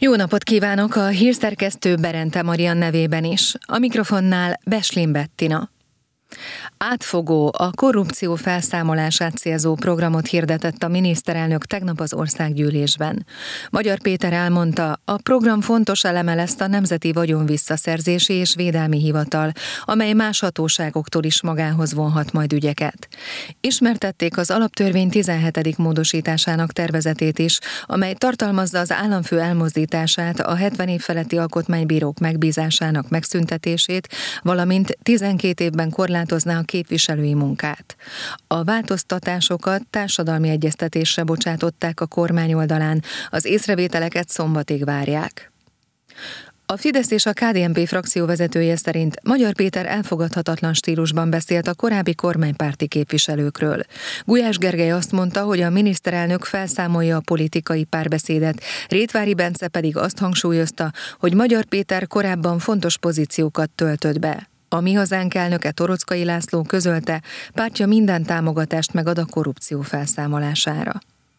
Jó napot kívánok a hírszerkesztő Berente Marian nevében is. A mikrofonnál Beslin Bettina. Átfogó, a korrupció felszámolását célzó programot hirdetett a miniszterelnök tegnap az országgyűlésben. Magyar Péter elmondta, a program fontos eleme lesz a Nemzeti Vagyonvisszaszerzési és Védelmi Hivatal, amely más hatóságoktól is magához vonhat majd ügyeket. Ismertették az alaptörvény 17. módosításának tervezetét is, amely tartalmazza az államfő elmozdítását, a 70 év feletti alkotmánybírók megbízásának megszüntetését, valamint 12 évben korlátozná a képviselői munkát. A változtatásokat társadalmi egyeztetésre bocsátották a kormány oldalán, az észrevételeket szombatig várják. A Fidesz és a KDNP frakcióvezetője szerint Magyar Péter elfogadhatatlan stílusban beszélt a korábbi kormánypárti képviselőkről. Gulyás Gergely azt mondta, hogy a miniszterelnök felszámolja a politikai párbeszédet, Rétvári Bence pedig azt hangsúlyozta, hogy Magyar Péter korábban fontos pozíciókat töltött be. A Mi Hazánk elnöke Torockai László közölte, pártja minden támogatást megad a korrupció felszámolására.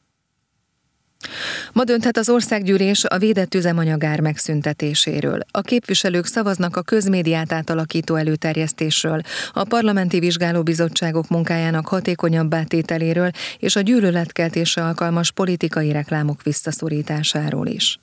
Ma dönthet az országgyűlés a védett üzemanyagár megszüntetéséről. A képviselők szavaznak a közmédiát átalakító előterjesztésről, a parlamenti vizsgálóbizottságok munkájának hatékonyabbá tételéről és a gyűlöletkeltésre alkalmas politikai reklámok visszaszorításáról is.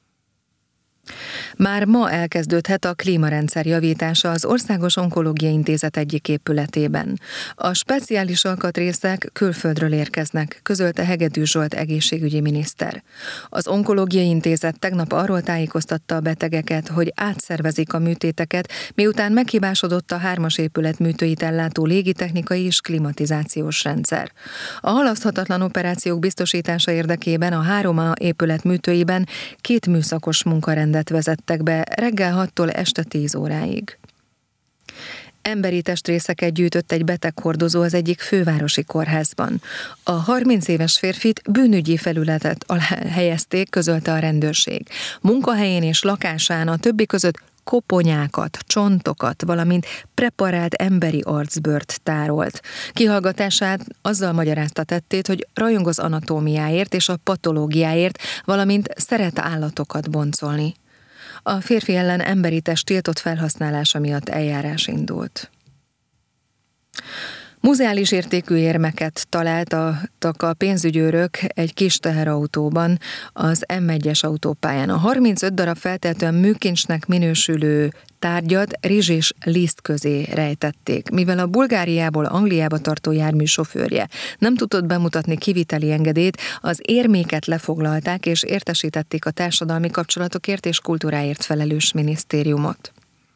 Már ma elkezdődhet a klímarendszer javítása az Országos Onkológiai Intézet egyik épületében. A speciális alkatrészek külföldről érkeznek, közölte Hegedűs Zsolt egészségügyi miniszter. Az Onkológiai Intézet tegnap arról tájékoztatta a betegeket, hogy átszervezik a műtéteket, miután meghibásodott a 3-as épület műtőit ellátó légitechnikai és klimatizációs rendszer. A halaszthatatlan operációk biztosítása érdekében a 3A épület műtőiben 2 műszakos munkarendet vezettek be reggel 6-tól este 10 óráig. Emberi testrészeket gyűjtött egy beteghordozó az egyik fővárosi kórházban. A 30 éves férfit bűnügyi felületet alá helyezték, közölte a rendőrség. Munkahelyén és lakásán a többi között koponyákat, csontokat, valamint preparált emberi arcbőrt tárolt. Kihallgatását azzal magyarázta tettét, hogy rajong az anatómiáért és a patológiáért, valamint szeret állatokat boncolni. A férfi ellen emberi test tiltott felhasználása miatt eljárás indult. Muzeális értékű érmeket találtak a pénzügyőrök egy kis teherautóban az M1-es autópályán. A 35 darab feltehetően műkincsnek minősülő tárgyat rizs és liszt közé rejtették. Mivel a Bulgáriából Angliába tartó jármű sofőrje nem tudott bemutatni kiviteli engedélyt, az érméket lefoglalták és értesítették a társadalmi kapcsolatokért és kultúráért felelős minisztériumot.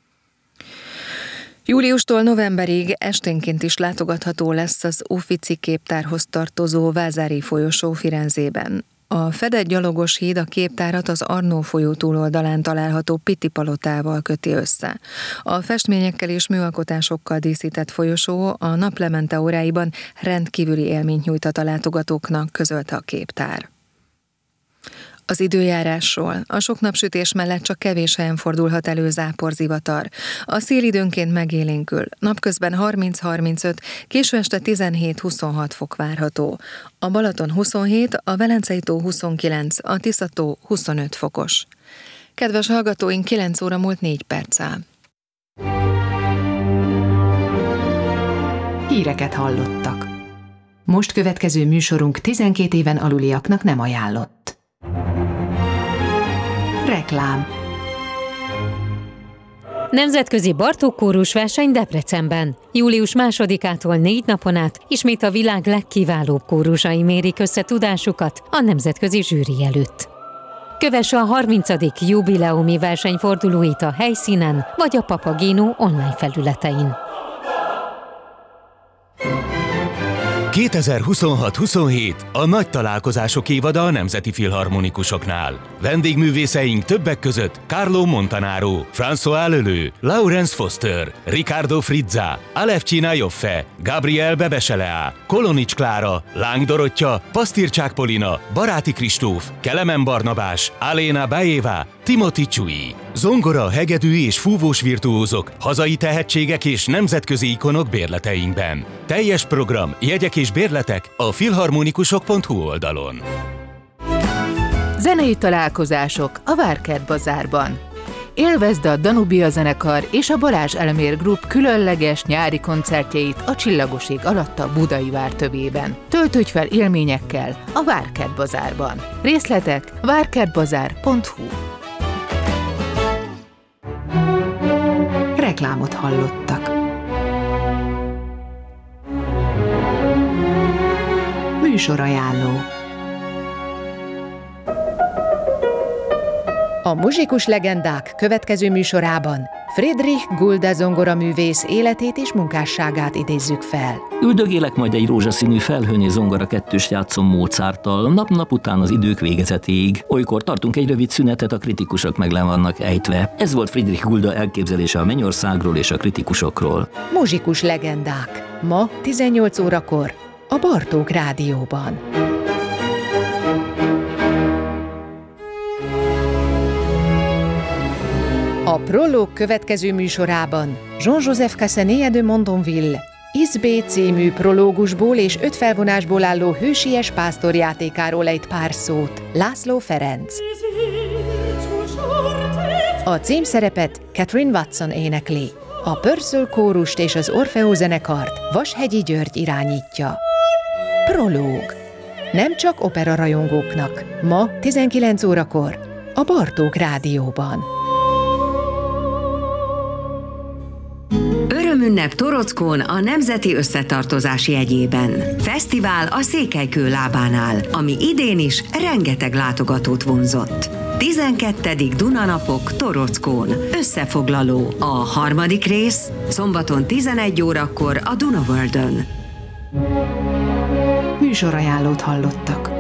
Júliustól novemberig esténként is látogatható lesz az Uffizi képtárhoz tartozó Vázári folyosó Firenzében. A fedett gyalogos híd a képtárat az Arnó folyó túloldalán található Pitti palotával köti össze. A festményekkel és műalkotásokkal díszített folyosó a naplemente óráiban rendkívüli élményt nyújtat a látogatóknak, közölte a képtár. Az időjárásról. A sok napsütés mellett csak kevés helyen fordulhat elő záporzivatar. A szél időnként megélénkül. Napközben 30-35, késő este 17-26 fok várható. A Balaton 27, a Velencei-tó 29, a Tisza-tó 25 fokos. Kedves hallgatóink, 9 óra múlt 4 perccel. Híreket hallottak. Most következő műsorunk 12 éven aluliaknak nem ajánlott. Reklám. Nemzetközi Bartók kórus verseny Debrecenben. Július 2-ától 4 napon át ismét a világ legkiválóbb kórusai mérik össze tudásukat a nemzetközi zsűri előtt. Kövesse a 30. jubileumi versenyfordulóit a helyszínen vagy a Papageno online felületein. 2026-27 a nagy találkozások évada a Nemzeti Filharmonikusoknál. Vendégművészeink többek között Carlo Montanaro, François Leleu, Laurence Foster, Riccardo Frizza, Alevtina Joffe, Gabriel Bebeselea, Kolonics Klára, Láng Dorottya, Pasztircsák Polina, Baráti Kristóf, Kelemen Barnabás, Aléna Bajeva, Timothy Csui. Zongora, hegedű és fúvós virtuózok, hazai tehetségek és nemzetközi ikonok bérleteinkben. Teljes program, jegyek és bérletek a filharmonikusok.hu oldalon. Zenei találkozások a Várkert Bazárban. Élvezd a Danubia zenekar és a Balázs Elmér Group különleges nyári koncertjeit a Csillagos ég alatt a Budai Vár tövében. Töltődj fel élményekkel a Várkert Bazárban. Részletek várkertbazár.hu. Reklámot hallottak. Műsorajánló. A Muzsikus legendák következő műsorában Friedrich Gulda zongoraművész életét és munkásságát idézzük fel. Üldögélek majd egy rózsaszínű felhőn és zongora kettőst játszom Mozarttal, nap-nap után az idők végezetéig. Olykor tartunk egy rövid szünetet, a kritikusok meg le vannak ejtve. Ez volt Friedrich Gulda elképzelése a Mennyországról és a kritikusokról. Muzsikus legendák. Ma 18 órakor a Bartók Rádióban. A Prológ következő műsorában Jean-Joseph Cassanet de Mondonville Izbé című prológusból és 5 felvonásból álló hősies pásztorjátékáról ejt pár szót László Ferenc. A címszerepet Catherine Watson énekli. A Purcell kórust és az Orfeó zenekart Vashegyi György irányítja. Prológ. Nem csak opera rajongóknak. Ma 19 órakor a Bartók Rádióban. Örömünnep Torockón a Nemzeti Összetartozás jegyében. Fesztivál a Székelykő lábánál, ami idén is rengeteg látogatót vonzott. 12. Dunanapok Torockón. Összefoglaló. A harmadik rész szombaton 11 órakor a Dunaworldön. Műsorajánlót hallottak.